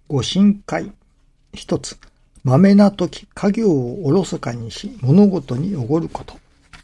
ご神会。一つ、まめなとき家業をおろそかにし物事におごること。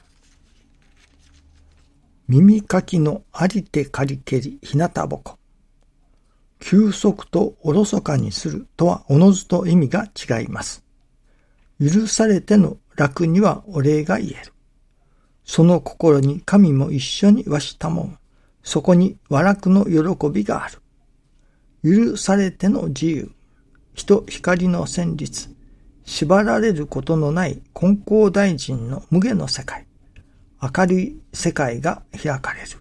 耳かきのありてかりけりひなたぼこ。休息とおろそかにするとはおのずと意味が違います。許されての楽にはお礼が言える。その心に神も一緒にわしたもん。そこに和楽の喜びがある。許されての自由。人光の旋律。縛られることのない金光大臣の無下の世界。明るい世界が開かれる。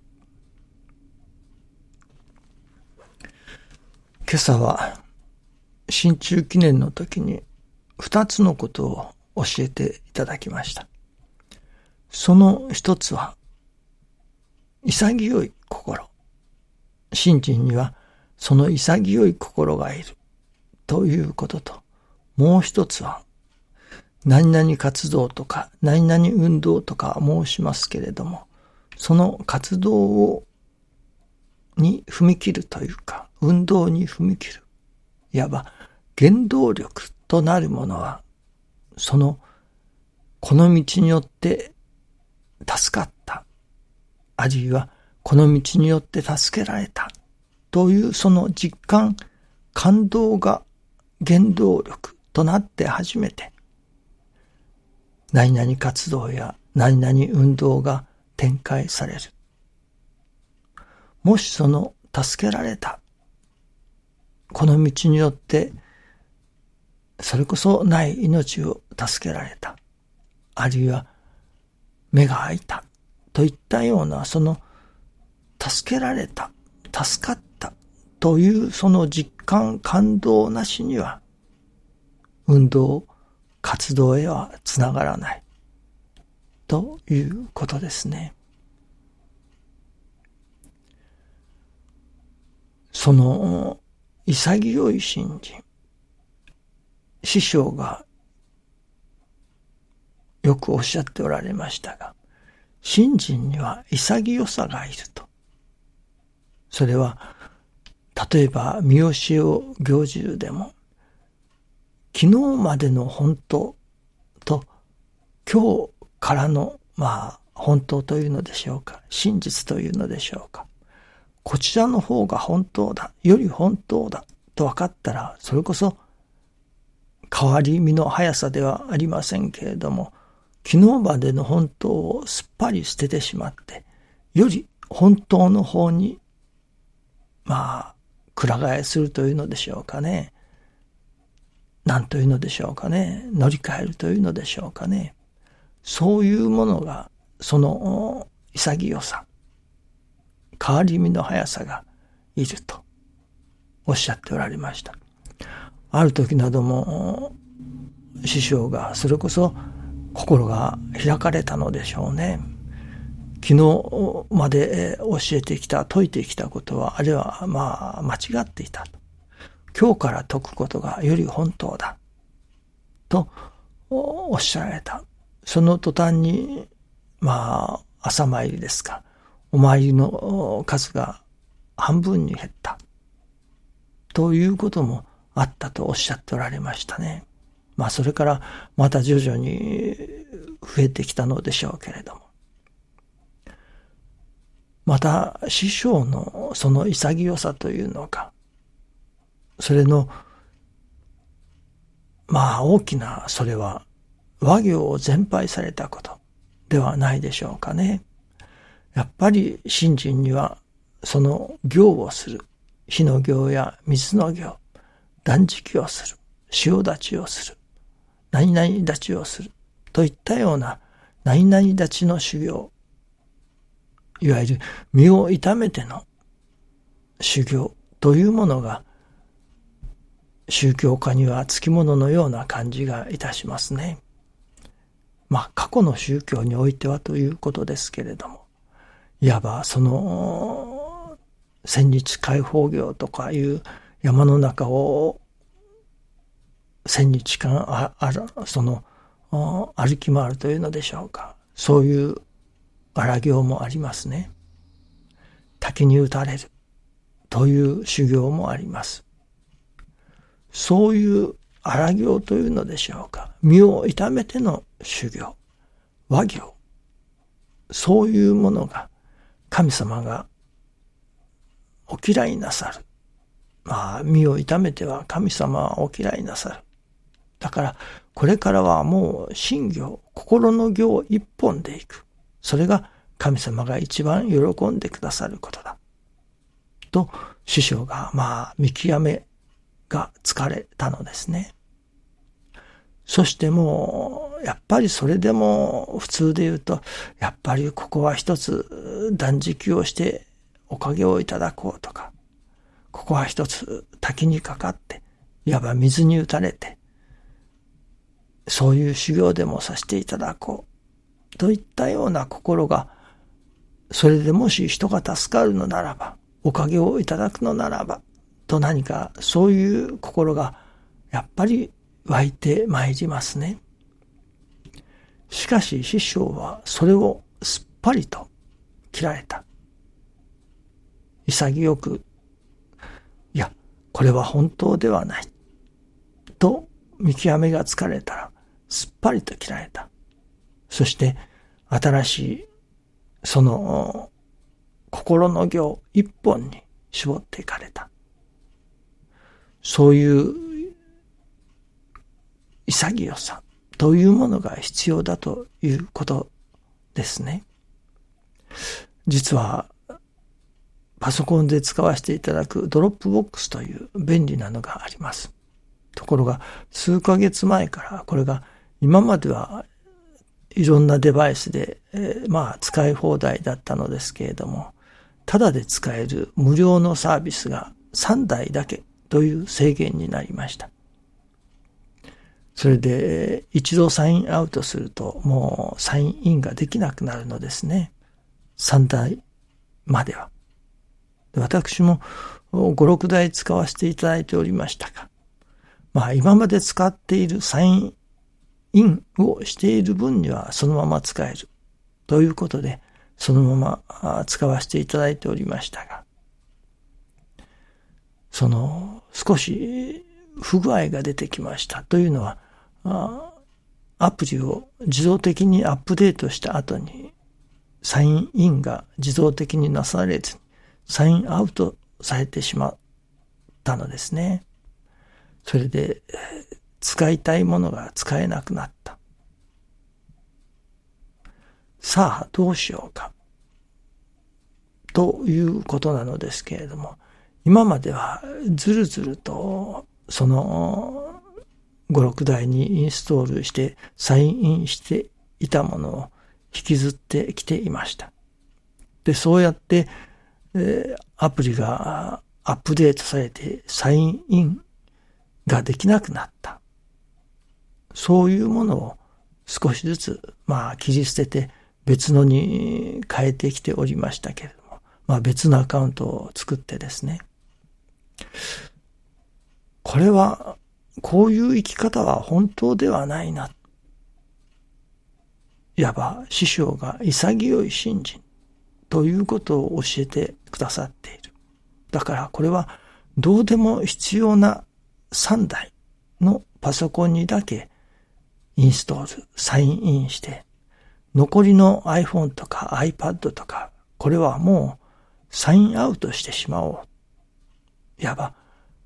今朝は新中記念の時に2つのことを教えていただきました。その一つは潔い心。信心にはその潔い心がいるということと、もう一つは何々活動とか何々運動とか申しますけれども、その活動に踏み切るというか、運動に踏み切る。いわば原動力となるものは、この道によって助かった。あるいはこの道によって助けられた。というその実感、感動が原動力となって初めて、何々活動や何々運動が展開される。もしその助けられた、この道によってそれこそない命を助けられた、あるいは目が開いたといったような、その助けられた、助かったというその実感、感動なしには運動、活動へはつながらないということですね。その潔い信心、師匠がよくおっしゃっておられましたが、信心には潔さがいると。それは例えば三好行住でも、昨日までの本当と今日からの本当というのでしょうか、真実というのでしょうか、こちらの方が本当だ、より本当だと分かったら、それこそ変わり身の速さではありませんけれども、昨日までの本当をすっぱり捨ててしまって、より本当の方にくら替えするというのでしょうかね。何というのでしょうかね。乗り換えるというのでしょうかね。そういうものが、その潔さ、変わり身の速さがいるとおっしゃっておられました。ある時なども師匠がそれこそ心が開かれたのでしょうね。昨日まで教えてきた、説いてきたことは、あれは間違っていたと。今日から説くことがより本当だとおっしゃられた。その途端に朝参りですか、お参りの数が半分に減ったということもあったとおっしゃっておられましたね。それからまた徐々に増えてきたのでしょうけれども、また師匠のその潔さというのか、それの大きな、それは和行を全廃されたことではないでしょうかね。やっぱり信心にはその行をする、火の行や水の行、断食をする、塩断ちをする、何々断ちをするといったような何々断ちの修行、いわゆる身を痛めての修行というものが宗教家にはつきもののような感じがいたしますね。過去の宗教においてはということですけれども、いわばその千日開放行とかいう山の中を千日間歩き回るというのでしょうか。そういう荒行もありますね。滝に打たれるという修行もあります。 そういう荒行というのでしょうか。身を痛めての修行、和行、そういうものが神様がお嫌いなさる。身を痛めては神様はお嫌いなさる。だからこれからはもう心行、心の行一本でいく。それが神様が一番喜んでくださることだ。と師匠が見極めがつかれたのですね。そしてもうやっぱりそれでも普通で言うと、やっぱりここは一つ断食をしておかげをいただこうとか、ここは一つ滝にかかっていわば水に打たれて、そういう修行でもさせていただこうといったような心が、それでもし人が助かるのならば、おかげをいただくのならばと、何かそういう心がやっぱり湧いてまいりますね。しかし師匠はそれをすっぱりと切られた。潔く、いやこれは本当ではないと見極めがつかれたらすっぱりと切られた。そして新しいその心の行一本に絞っていかれた。そういう潔さというものが必要だということですね。実はパソコンで使わせていただくドロップボックスという便利なのがあります。ところが数ヶ月前からこれが、今まではいろんなデバイスで、使い放題だったのですけれども、ただで使える無料のサービスが3台だけという制限になりました。それで一度サインアウトするともうサインインができなくなるのですね。3台までは。私も5、6台使わせていただいておりましたが、今まで使っているサインインをしている分にはそのまま使えるということで、そのまま使わせていただいておりましたが、少し不具合が出てきました。というのは、アプリを自動的にアップデートした後にサインインが自動的になされずにサインアウトされてしまったのですね。それで使いたいものが使えなくなった。さあどうしようかということなのですけれども、今まではずるずるとその5、6台にインストールしてサインインしていたものを引きずってきていました。で、そうやってアプリがアップデートされてサインインができなくなった。そういうものを少しずつ切り捨てて別のに変えてきておりましたけれども、別のアカウントを作ってですね。これはこういう生き方は本当ではないな。いわば師匠が潔い信心ということを教えてくださっている。だからこれはどうでも必要な3台のパソコンにだけインストール、サインインして、残りの iPhone とか iPad とか、これはもうサインアウトしてしまおう。いわば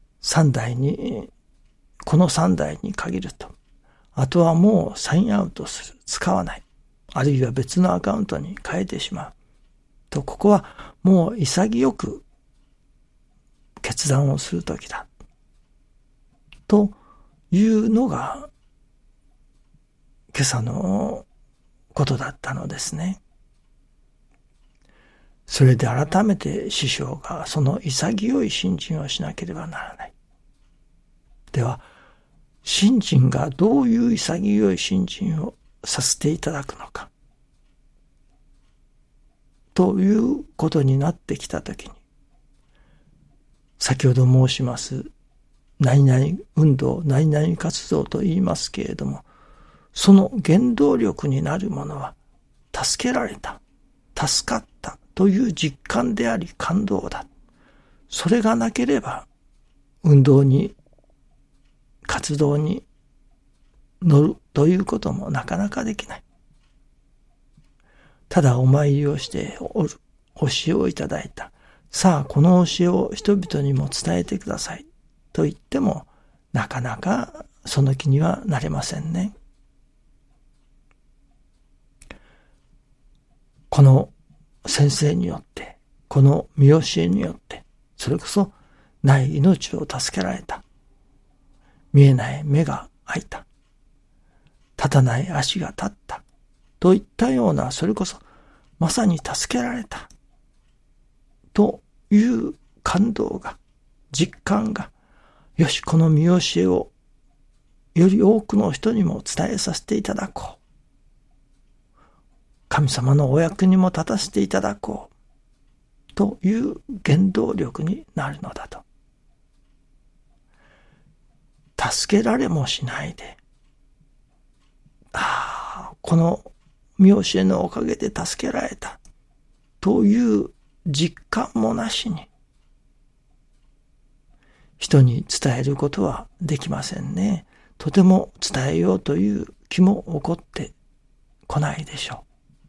この3台に限ると。あとはもうサインアウトする。使わない。あるいは別のアカウントに変えてしまう。と、ここはもう潔く決断をするときだ。というのが今朝のことだったのですね。それで改めて師匠がその潔い信心をしなければならない。では、信心がどういう潔い信心をさせていただくのか。ということになってきたときに、先ほど申します何々運動、何々活動と言いますけれども、その原動力になるものは助けられた、助かったという実感であり感動だ。それがなければ運動に活動に乗るということもなかなかできない。ただお参りをしておる、教えをいただいた。さあこの教えを人々にも伝えてくださいと言っても、なかなかその気にはなれませんね。この先生によって、この見教えによって、それこそない命を助けられた。見えない目が開いた。立たない足が立った。といったような、それこそまさに助けられた。という感動が、実感が、よし、この見教えをより多くの人にも伝えさせていただこう。神様のお役にも立たせていただこう。という原動力になるのだと。助けられもしないで、この見教えのおかげで助けられたという実感もなしに、人に伝えることはできませんね。とても伝えようという気も起こってこないでしょ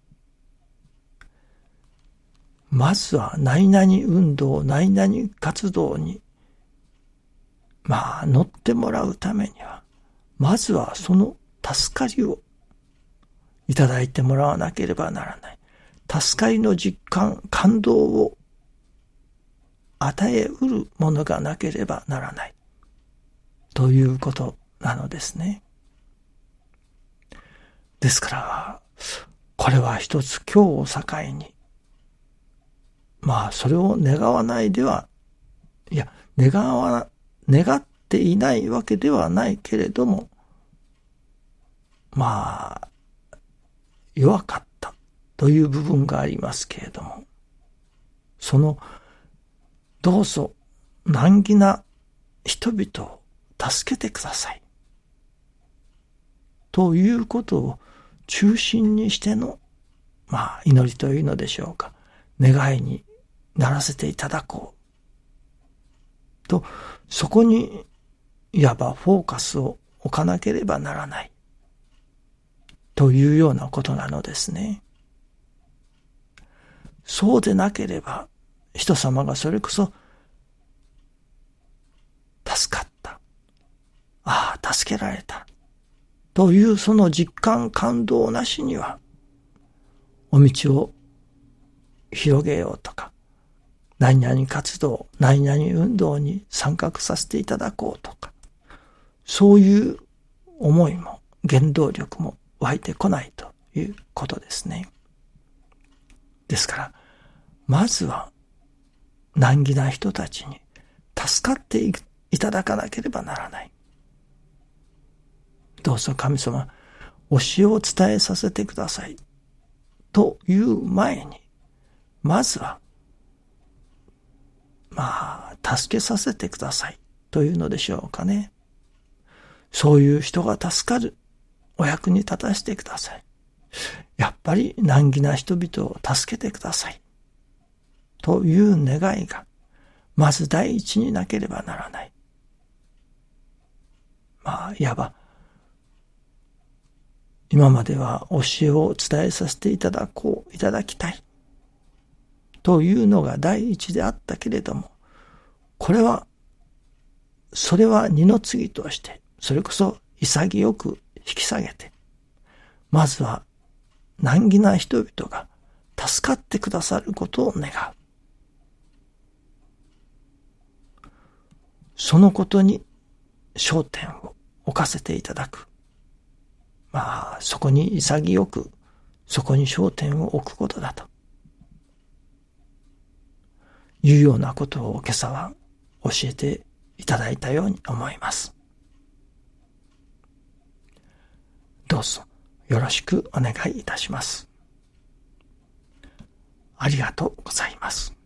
う。まずは何々運動、何々活動に乗ってもらうためには、まずはその助かりをいただいてもらわなければならない。助かりの実感、感動を与えうるものがなければならない。ということなのですね。ですから、これは一つ今日を境に、それを願わないでは、願っていないわけではないけれども、弱かったという部分がありますけれども、そのどうぞ難儀な人々を助けてくださいということを中心にしての祈りというのでしょうか、願いにならせていただこうと、そこにいわばフォーカスを置かなければならないというようなことなのですね。そうでなければ、人様がそれこそ助かった、助けられたというその実感感動なしには、お道を広げようとか、何々活動、何々運動に参画させていただこうとか、そういう思いも原動力も湧いてこないということですね。ですから、まずは難儀な人たちに助かっていただかなければならない。どうぞ神様、教えを伝えさせてくださいという前に、まずは助けさせてくださいというのでしょうかね。そういう人が助かるお役に立たせてください。やっぱり難儀な人々を助けてくださいという願いがまず第一になければならない。いわば今までは教えを伝えさせていただきたいというのが第一であったけれども、それは二の次として、それこそ潔く引き下げて、まずは難儀な人々が助かってくださることを願う。そのことに焦点を置かせていただく。そこに潔く、そこに焦点を置くことだというようなことを今朝は教えていただいたように思います。どうぞよろしくお願いいたします。ありがとうございます。